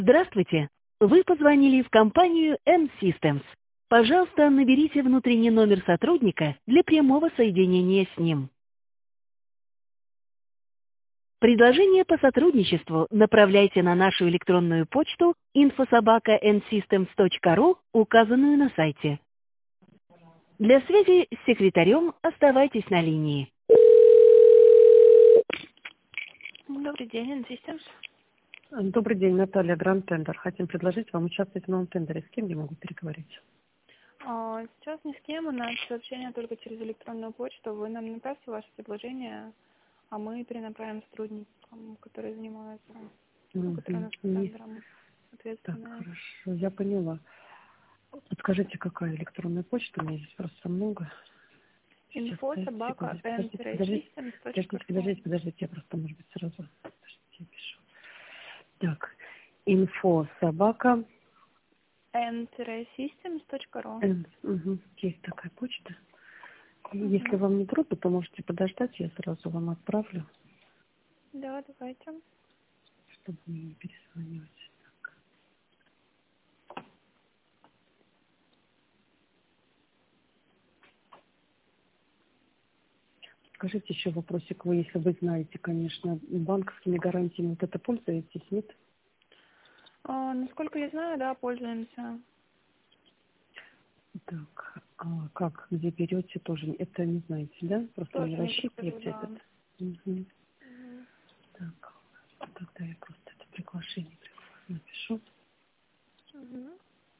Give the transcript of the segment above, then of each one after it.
Здравствуйте! Вы позвонили в компанию N-Systems. Пожалуйста, наберите внутренний номер сотрудника для прямого соединения с ним. Предложение по сотрудничеству направляйте на нашу электронную почту info@nsystems.ru, указанную на сайте. Для связи с секретарем оставайтесь на линии. Добрый день, N-Systems. Добрый день, Наталья, Гранд Тендер. Хотим предложить вам участвовать в новом тендере. С кем я могу переговорить? Сейчас ни с кем, у нас сообщение только через электронную почту. Вы нам направьте ваше предложение, а мы перенаправим сотрудникам, которые занимаются, которые у нас с тендером Так, ответственные. хорошо, я поняла. Подскажите, какая электронная почта? У меня здесь просто много. Сейчас, info@n-systems.ru. подождите, я просто, может быть, сразу... Подождите, я пишу. Так, info@... n-systems.ru. Есть такая почта. Если вам не трудно, то можете подождать, я сразу вам отправлю, Да, давайте. чтобы мне не перезванивать. Скажите еще вопросик, вы, если вы знаете, конечно, банковскими гарантиями вот это пользуетесь, нет? Насколько я знаю, да, пользуемся. Так, как, где берете, тоже это не знаете, да? Просто Тоже не не подскажу, рассчитываете да. этот. Мгм. Так, тогда я просто это приглашение напишу. Мгм.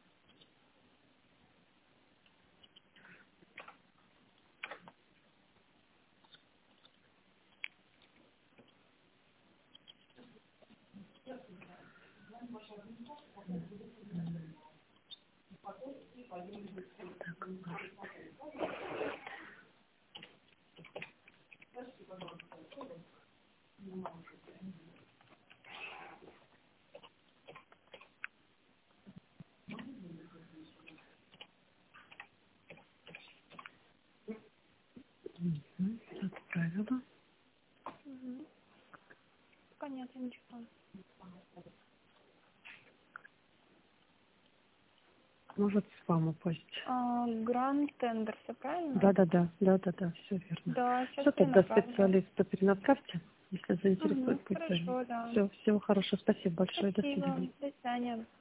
Отправила. Понятно, ничего. Может, спам упасть. Гранд Тендер, все правильно? Да, все верно. Да, сейчас Все, тогда перенаправлю. специалиста перенаправьте, если заинтересует, пусть звонит. Хорошо, да. Все, всего хорошего, спасибо большое, до Спасибо. свидания. До свидания.